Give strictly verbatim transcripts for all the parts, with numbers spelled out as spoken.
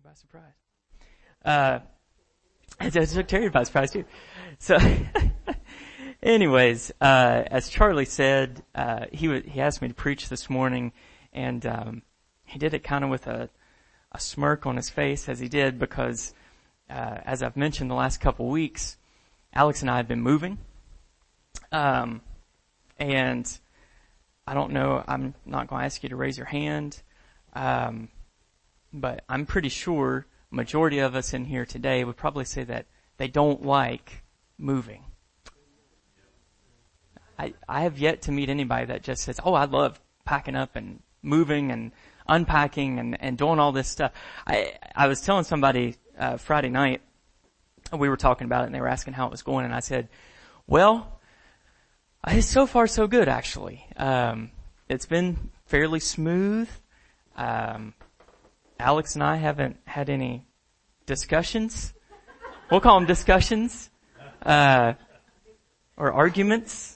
by surprise. Uh, it took Terry by surprise too. So, anyways, uh, as Charlie said, uh, he w- he asked me to preach this morning, and um, he did it kind of with a, a smirk on his face as he did, because uh, as I've mentioned the last couple weeks, Alex and I have been moving, um, and I don't know. I'm not going to ask you to raise your hand. Um, But I'm pretty sure majority of us in here today would probably say that they don't like moving. I, I have yet to meet anybody that just says, oh, I love packing up and moving and unpacking and, and doing all this stuff. I, I was telling somebody, uh, Friday night, we were talking about it and they were asking how it was going, and I said, well, it's so far so good actually. Um, it's been fairly smooth. Um, Alex and I haven't had any discussions. We'll call them discussions, uh, or arguments,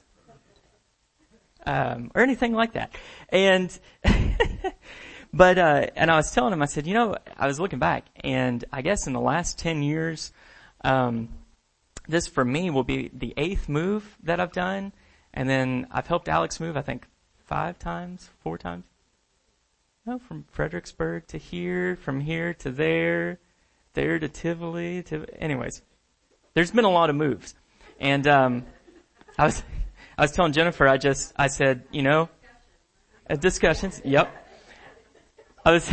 um, or anything like that. And, but, uh, and I was telling him, I said, you know, I was looking back, and I guess in the last ten years, um, this for me will be the eighth move that I've done. And then I've helped Alex move, I think, five times, four times. No, from Fredericksburg to here, from here to there, there to Tivoli, to, anyways. There's been a lot of moves. And, um, I was, I was telling Jennifer, I just, I said, you know, uh, discussions, yep. I was,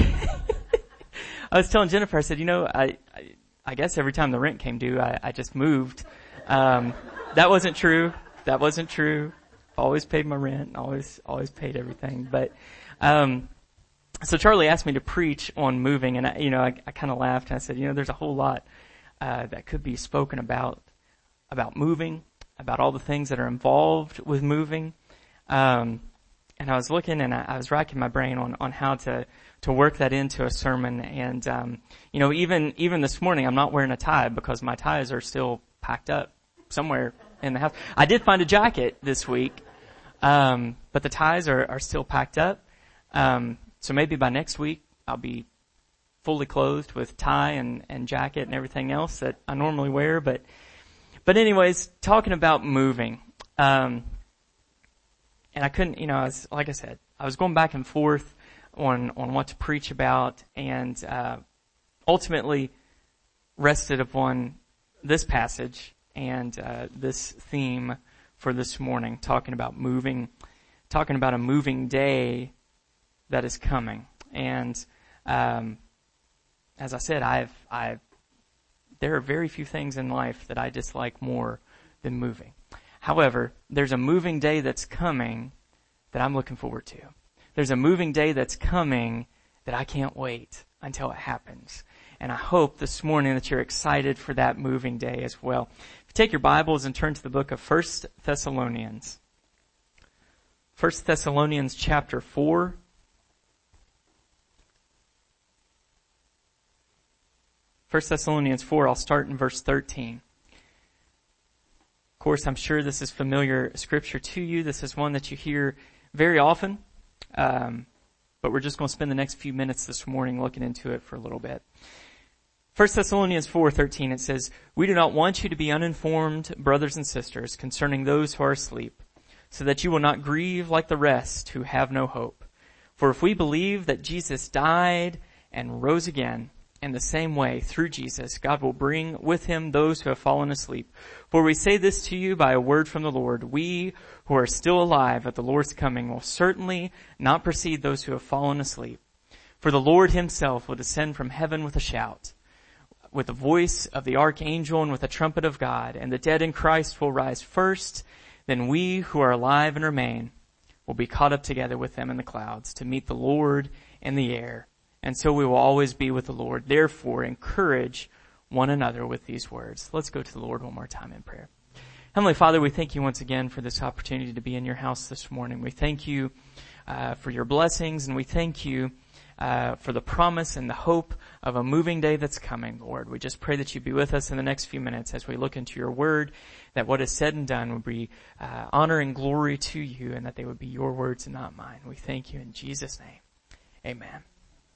I was telling Jennifer, I said, you know, I, I, I guess every time the rent came due, I, I just moved. Um, that wasn't true. That wasn't true. Always paid my rent, always, always paid everything. But, um, So Charlie asked me to preach on moving, and I, you know, I, I kind of laughed and I said, you know, there's a whole lot uh, that could be spoken about about moving, about all the things that are involved with moving. Um, and I was looking and I, I was racking my brain on on how to to work that into a sermon. And um, you know, even even this morning, I'm not wearing a tie because my ties are still packed up somewhere in the house. I did find a jacket this week, um, but the ties are are still packed up. Um, So maybe by next week, I'll be fully clothed with tie and, and jacket and everything else that I normally wear. But, but anyways, talking about moving, um, and I couldn't, you know, I was, like I said, I was going back and forth on, on what to preach about, and, uh, ultimately rested upon this passage and, uh, this theme for this morning, talking about moving, talking about a moving day that is coming. And, um, as I said, I've, I've, there are very few things in life that I dislike more than moving. However, there's a moving day that's coming that I'm looking forward to. There's a moving day that's coming that I can't wait until it happens. And I hope this morning that you're excited for that moving day as well. If you take your Bibles and turn to the book of First Thessalonians. First Thessalonians chapter four. First Thessalonians four, I'll start in verse thirteen. Of course, I'm sure this is familiar scripture to you. This is one that you hear very often. Um, but we're just going to spend the next few minutes this morning looking into it for a little bit. First Thessalonians four thirteen, it says, "We do not want you to be uninformed, brothers and sisters, concerning those who are asleep, so that you will not grieve like the rest who have no hope. For if we believe that Jesus died and rose again, in the same way, through Jesus, God will bring with him those who have fallen asleep. For we say this to you by a word from the Lord. We who are still alive at the Lord's coming will certainly not precede those who have fallen asleep. For the Lord himself will descend from heaven with a shout, with the voice of the archangel and with the trumpet of God, and the dead in Christ will rise first. Then we who are alive and remain will be caught up together with them in the clouds to meet the Lord in the air. And so we will always be with the Lord. Therefore, encourage one another with these words." Let's go to the Lord one more time in prayer. Heavenly Father, we thank you once again for this opportunity to be in your house this morning. We thank you uh, for your blessings, and we thank you uh, for the promise and the hope of a moving day that's coming, Lord. We just pray that you be with us in the next few minutes as we look into your word, that what is said and done would be uh, honor and glory to you, and that they would be your words and not mine. We thank you in Jesus' name. Amen.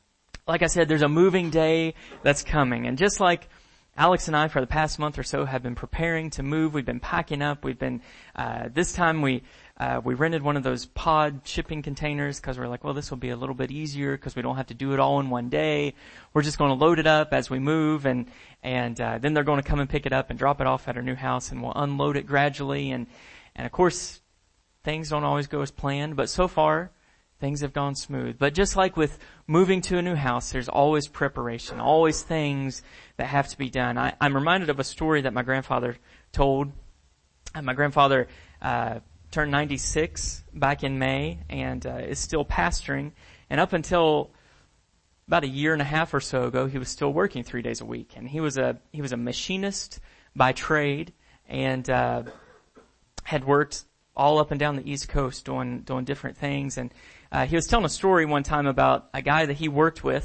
like I said, there's a moving day that's coming. And just like Alex and I for the past month or so have been preparing to move, we've been packing up, we've been, uh, this time we, uh, we rented one of those pod shipping containers because we're like, well, this will be a little bit easier because we don't have to do it all in one day. We're just going to load it up as we move, and, and, uh, then they're going to come and pick it up and drop it off at our new house, and we'll unload it gradually. And, and of course, things don't always go as planned, but so far, things have gone smooth. But just like with moving to a new house, there's always preparation, always things that have to be done. I, I'm reminded of a story that my grandfather told. And my grandfather uh turned ninety-six back in May, and uh, is still pastoring. And up until about a year and a half or so ago, he was still working three days a week. And he was a he was a machinist by trade, and uh had worked all up and down the East Coast doing doing different things. And Uh, he was telling a story one time about a guy that he worked with,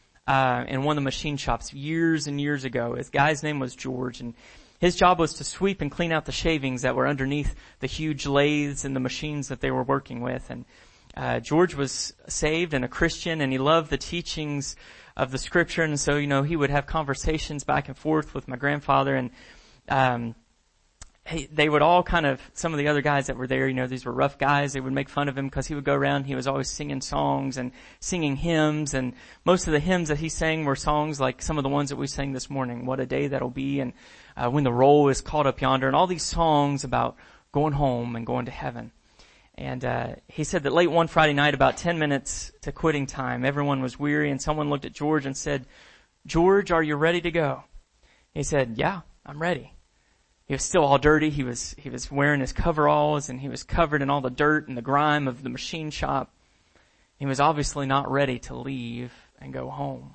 uh, in one of the machine shops years and years ago. His guy's name was George, and his job was to sweep and clean out the shavings that were underneath the huge lathes and the machines that they were working with. And, uh, George was saved and a Christian, and he loved the teachings of the scripture. And so, you know, he would have conversations back and forth with my grandfather, and, um, Hey, they would all kind of, some of the other guys that were there, you know, these were rough guys. They would make fun of him because he would go around. He was always singing songs and singing hymns. And most of the hymns that he sang were songs like some of the ones that we sang this morning. What a day that'll be. And uh, when the roll is caught up yonder. And all these songs about going home and going to heaven. And uh he said that late one Friday night, about ten minutes to quitting time, everyone was weary. And someone looked at George and said, "George, are you ready to go?" He said, "Yeah, I'm ready." He was still all dirty. He was, he was wearing his coveralls, and he was covered in all the dirt and the grime of the machine shop. He was obviously not ready to leave and go home.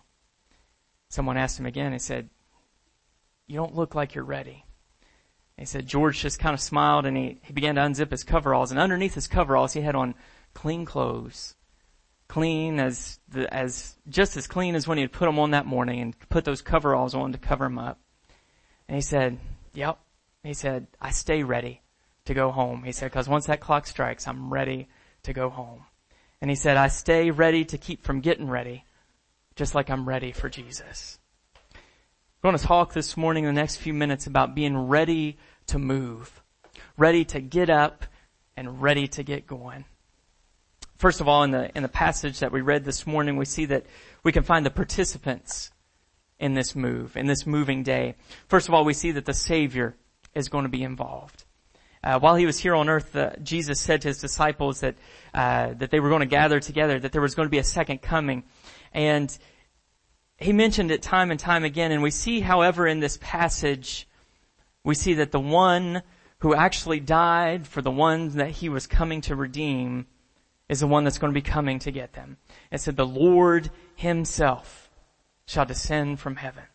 Someone asked him again. He said, "You don't look like you're ready." He said George just kind of smiled, and he, he began to unzip his coveralls. And underneath his coveralls, he had on clean clothes. Clean as, the, as, just as clean as when he had put them on that morning, and put those coveralls on to cover him up. And he said, "Yep." He said, "I stay ready to go home." He said, "Because once that clock strikes, I'm ready to go home." And he said, "I stay ready to keep from getting ready, just like I'm ready for Jesus." We're going to talk this morning in the next few minutes about being ready to move, ready to get up, and ready to get going. First of all, in the, in the passage that we read this morning, we see that we can find the participants in this move, in this moving day. First of all, we see that the Savior is going to be involved. Uh, while he was here on earth, uh, Jesus said to his disciples that, uh, that they were going to gather together, that there was going to be a second coming. And he mentioned it time and time again. And we see, however, in this passage, we see that the one who actually died for the ones that he was coming to redeem is the one that's going to be coming to get them. It said, "The Lord himself shall descend from heaven."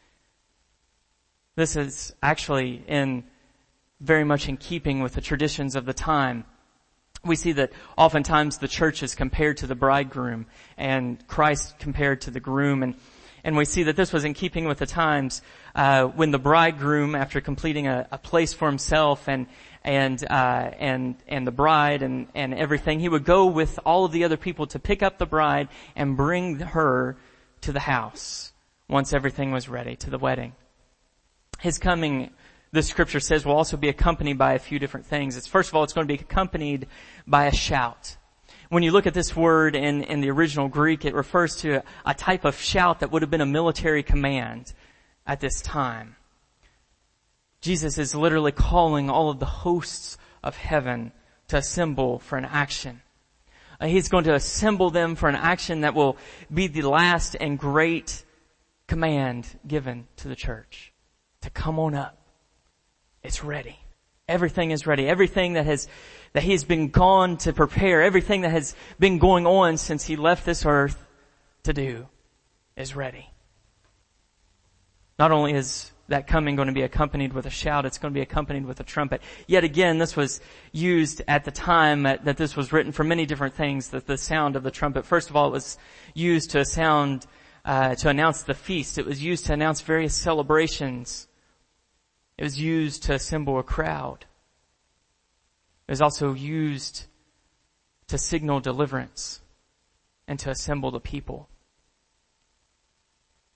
This is actually in very much in keeping with the traditions of the time. We see that oftentimes the church is compared to the bridegroom and Christ compared to the groom. And, and we see that this was in keeping with the times, uh, when the bridegroom, after completing a, a place for himself and, and, uh, and, and the bride and, and everything, he would go with all of the other people to pick up the bride and bring her to the house once everything was ready, to the wedding. His coming, the scripture says, will also be accompanied by a few different things. It's, first of all, it's going to be accompanied by a shout. When you look at this word in, in the original Greek, it refers to a type of shout that would have been a military command at this time. Jesus is literally calling all of the hosts of heaven to assemble for an action. Uh, he's going to assemble them for an action that will be the last and great command given to the church. To come on up. It's ready. Everything is ready. Everything that has, that he's been gone to prepare, everything that has been going on since he left this earth to do is ready. Not only is that coming going to be accompanied with a shout, it's going to be accompanied with a trumpet. Yet again, this was used at the time that, that this was written for many different things, that the sound of the trumpet. First of all, it was used to sound Uh, to announce the feast. It was used to announce various celebrations. It was used to assemble a crowd. It was also used to signal deliverance and to assemble the people.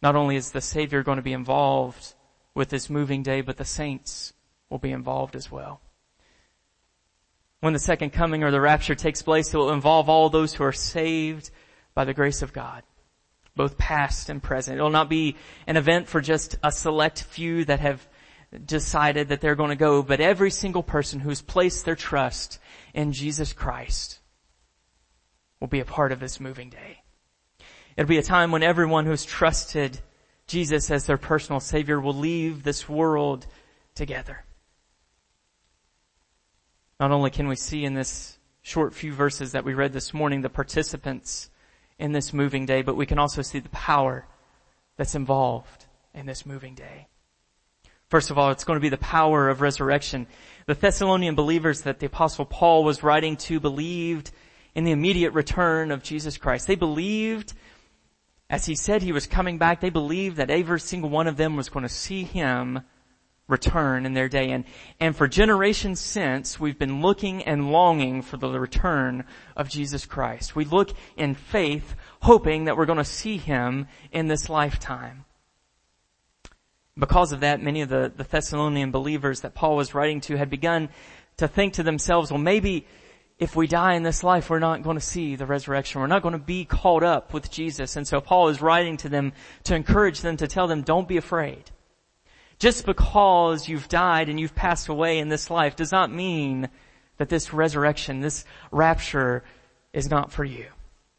Not only is the Savior going to be involved with this moving day, but the saints will be involved as well. When the second coming or the rapture takes place, it will involve all those who are saved by the grace of God, both past and present. It will not be an event for just a select few that have decided that they're going to go, but every single person who's placed their trust in Jesus Christ will be a part of this moving day. It'll be a time when everyone who's trusted Jesus as their personal Savior will leave this world together. Not only can we see in this short few verses that we read this morning the participants in this moving day, but we can also see the power that's involved in this moving day. First of all, it's going to be the power of resurrection. The Thessalonian believers that the Apostle Paul was writing to believed in the immediate return of Jesus Christ. They believed, as he said he was coming back, they believed that every single one of them was going to see him return in their day. And, and for generations since, we've been looking and longing for the return of Jesus Christ. We look in faith, hoping that we're going to see him in this lifetime. Because of that, many of the, the Thessalonian believers that Paul was writing to had begun to think to themselves, well, maybe if we die in this life, we're not going to see the resurrection. We're not going to be caught up with Jesus. And so Paul is writing to them to encourage them, to tell them, don't be afraid. Just because you've died and you've passed away in this life does not mean that this resurrection, this rapture is not for you.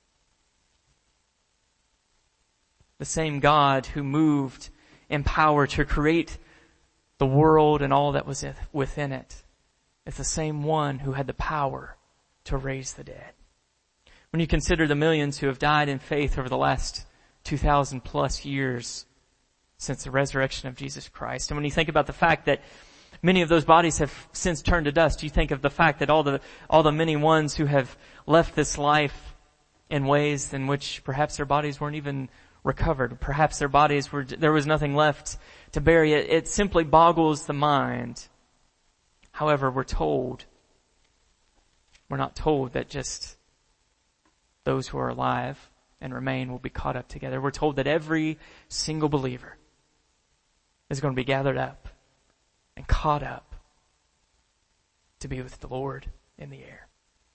The same God who moved in power to create the world and all that was within it is the same one who had the power to raise the dead. When you consider the millions who have died in faith over the last two thousand plus years since the resurrection of Jesus Christ, and when you think about the fact that many of those bodies have since turned to dust, you think of the fact that all the all the many ones who have left this life in ways in which perhaps their bodies weren't even recovered. Perhaps their bodies were, there was nothing left to bury. It, it simply boggles the mind. However, we're told, we're not told that just those who are alive and remain will be caught up together. We're told that every single believer is going to be gathered up and caught up to be with the Lord in the air.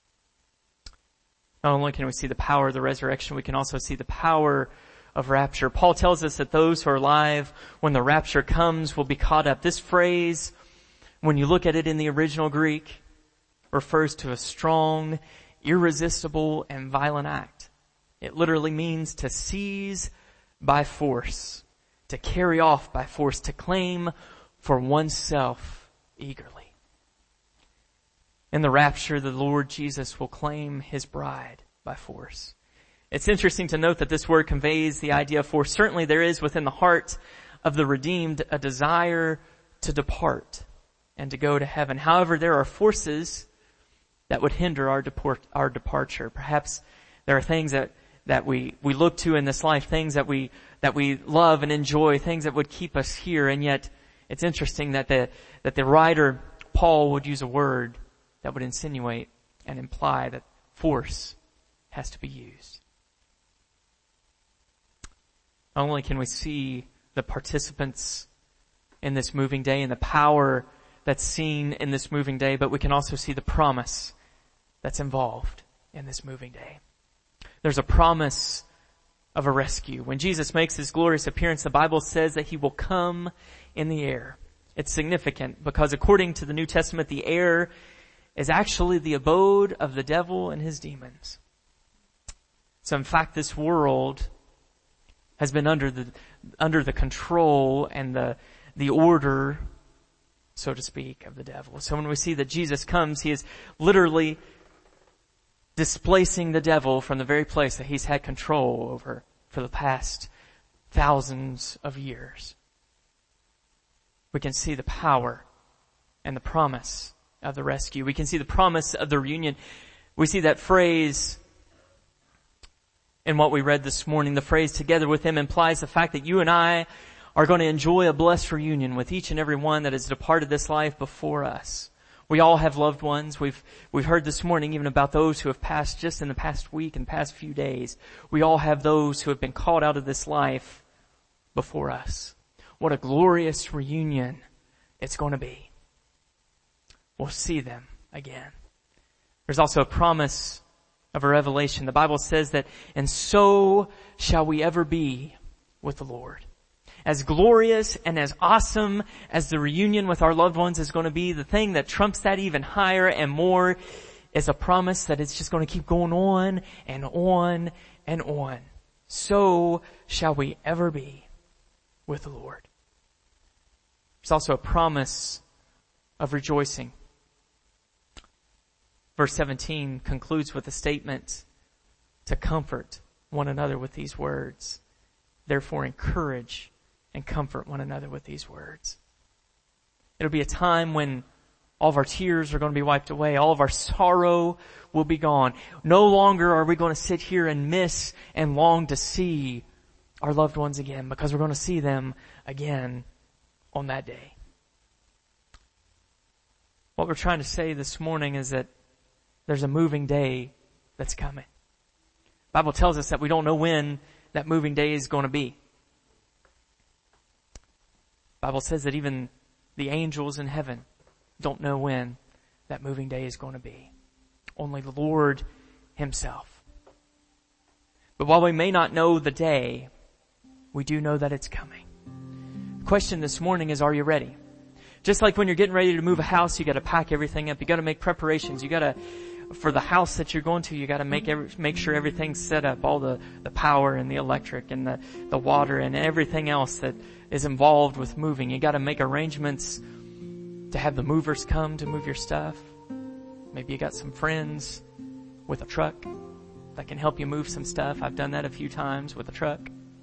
Not only can we see the power of the resurrection, we can also see the power of rapture. Paul tells us that those who are alive when the rapture comes will be caught up. This phrase, when you look at it in the original Greek, refers to a strong, irresistible, and violent act. It literally means to seize by force, to carry off by force, to claim for oneself eagerly. In the rapture, the Lord Jesus will claim his bride by force. It's interesting to note that this word conveys the idea of force. Certainly there is within the heart of the redeemed a desire to depart and to go to heaven. However, there are forces that would hinder our deport, our departure. Perhaps there are things that, that we, we look to in this life, things that we, that we love and enjoy, things that would keep us here. And yet it's interesting that the, that the writer, Paul, would use a word that would insinuate and imply that force has to be used. Not only can we see the participants in this moving day and the power that's seen in this moving day, but we can also see the promise that's involved in this moving day. There's a promise of a rescue. When Jesus makes his glorious appearance, the Bible says that he will come in the air. It's significant because according to the New Testament, the air is actually the abode of the devil and his demons. So in fact, this world has been under the, under the control and the, the order, so to speak, of the devil. So when we see that Jesus comes, he is literally displacing the devil from the very place that he's had control over for the past thousands of years. We can see the power and the promise of the rescue. We can see the promise of the reunion. We see that phrase in what we read this morning. The phrase together with him implies the fact that you and I are going to enjoy a blessed reunion with each and every one that has departed this life before us. We all have loved ones. We've, we've heard this morning even about those who have passed just in the past week and past few days. We all have those who have been called out of this life before us. What a glorious reunion it's going to be. We'll see them again. There's also a promise of a revelation. The Bible says that, and so shall we ever be with the Lord. As glorious and as awesome as the reunion with our loved ones is going to be, the thing that trumps that even higher and more is a promise that it's just going to keep going on and on and on. So shall we ever be with the Lord. There's also a promise of rejoicing. Verse seventeen concludes with a statement to comfort one another with these words. Therefore encourage and comfort one another with these words. It'll be a time when all of our tears are going to be wiped away. All of our sorrow will be gone. No longer are we going to sit here and miss and long to see our loved ones again, because we're going to see them again on that day. What we're trying to say this morning is that there's a moving day that's coming. The Bible tells us that we don't know when that moving day is going to be. The Bible says that even the angels in heaven don't know when that moving day is going to be. Only the Lord Himself. But while we may not know the day, we do know that it's coming. The question this morning is, are you ready? Just like when you're getting ready to move a house, you got to pack everything up. You got to make preparations. You got to, for the house that you're going to, you got to make every, make sure everything's set up, all the the power and the electric and the the water and everything else that is involved with moving. You got to make arrangements to have the movers come to move your stuff. Maybe you got some friends with a truck that can help you move some stuff. I've done that a few times with a truck.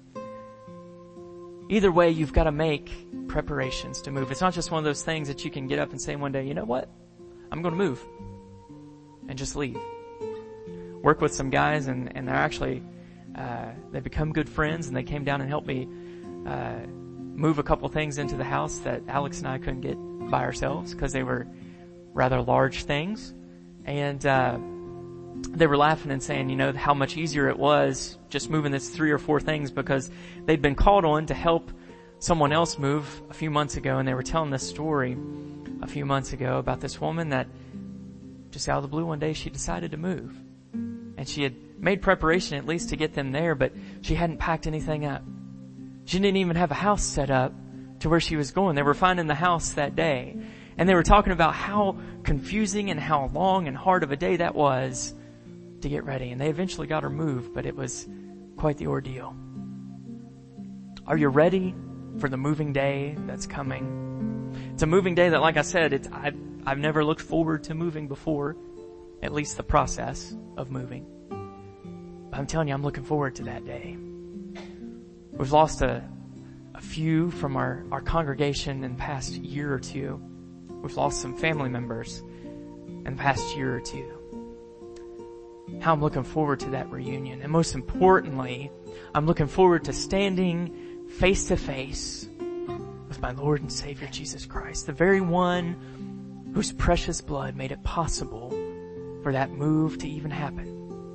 Either way, you've got to make preparations to move. It's not just one of those things that you can get up and say one day, you know what? I'm going to move. And just leave. Work with some guys and, and they're actually, uh, they become good friends, and they came down and helped me, uh, move a couple things into the house that Alex and I couldn't get by ourselves because they were rather large things. And, uh, they were laughing and saying, you know, how much easier it was just moving this three or four things, because they'd been called on to help someone else move a few months ago. And they were telling this story a few months ago about this woman that just out of the blue one day she decided to move. And she had made preparation at least to get them there, but she hadn't packed anything up. She didn't even have a house set up to where she was going. They were finding the house that day. And they were talking about how confusing and how long and hard of a day that was to get ready. And they eventually got her moved, but it was quite the ordeal. Are you ready for the moving day that's coming? It's a moving day that, like I said, it's, I've, I've never looked forward to moving before, at least the process of moving. But I'm telling you, I'm looking forward to that day. We've lost a, a few from our, our congregation in the past year or two. We've lost some family members in the past year or two. How I'm looking forward to that reunion. And most importantly, I'm looking forward to standing face to face with my Lord and Savior Jesus Christ, the very one whose precious blood made it possible for that move to even happen.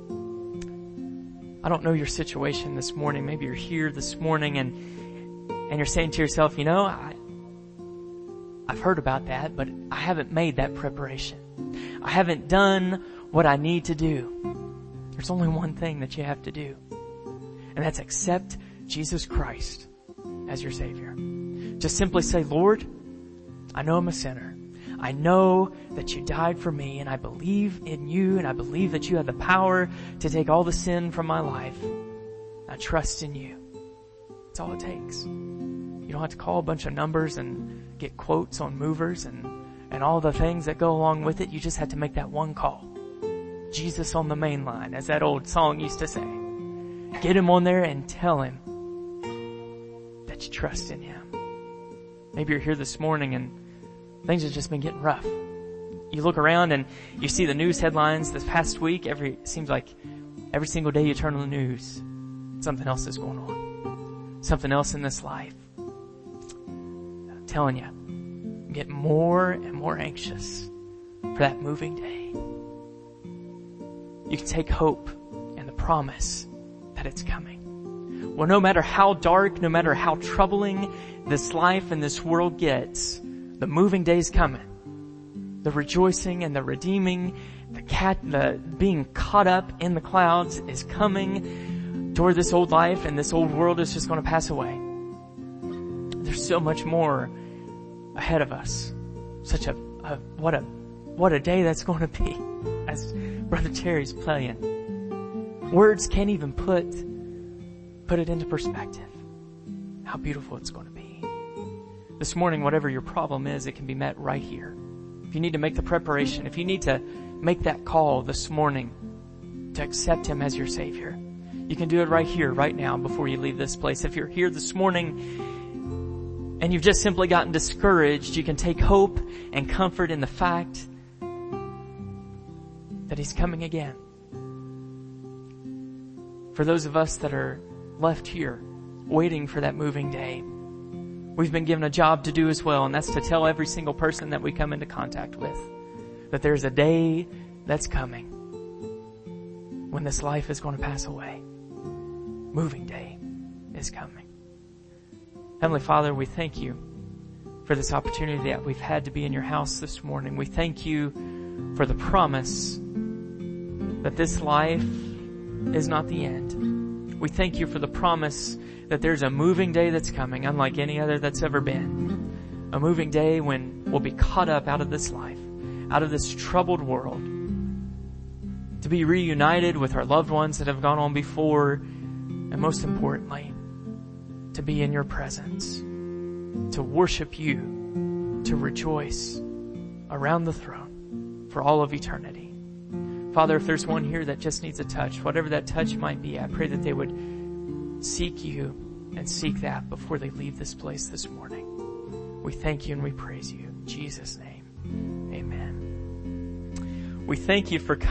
I don't know your situation this morning. Maybe you're here this morning and and you're saying to yourself, you know, I, I've heard about that, but I haven't made that preparation. I haven't done what I need to do. There's only one thing that you have to do, and that's accept Jesus Christ as your Savior. Just simply say, Lord, I know I'm a sinner. I know that you died for me, and I believe in you, and I believe that you have the power to take all the sin from my life. I trust in you. That's all it takes. You don't have to call a bunch of numbers and get quotes on movers and, and all the things that go along with it. You just have to make that one call. Jesus on the main line, as that old song used to say. Get him on there and tell him that you trust in him. Maybe you're here this morning and things have just been getting rough. You look around and you see the news headlines this past week. Every, it seems like every single day you turn on the news, something else is going on. Something else in this life. I'm telling you, I'm getting more and more anxious for that moving day. You can take hope in the promise that it's coming. Well, no matter how dark, no matter how troubling this life and this world gets, the moving day's coming. The rejoicing and the redeeming, the cat, the being caught up in the clouds is coming toward this old life, and this old world is just going to pass away. There's so much more ahead of us. Such a, a what a what a day that's going to be, as Brother Terry's playing. Words can't even put put it into perspective. How beautiful it's going to be. This morning, whatever your problem is, it can be met right here. If you need to make the preparation, if you need to make that call this morning to accept Him as your Savior, you can do it right here, right now, before you leave this place. If you're here this morning and you've just simply gotten discouraged, you can take hope and comfort in the fact that He's coming again. For those of us that are left here, waiting for that moving day, we've been given a job to do as well, and that's to tell every single person that we come into contact with that there's a day that's coming when this life is going to pass away. Moving day is coming. Heavenly Father, we thank You for this opportunity that we've had to be in Your house this morning. We thank You for the promise that this life is not the end. We thank You for the promise that there's a moving day that's coming, unlike any other that's ever been. A moving day when we'll be caught up out of this life, out of this troubled world, to be reunited with our loved ones that have gone on before, and most importantly, to be in Your presence, to worship You, to rejoice around the throne for all of eternity. Father, if there's one here that just needs a touch, whatever that touch might be, I pray that they would seek You and seek that before they leave this place this morning. We thank You and we praise You. In Jesus' name, amen. We thank You for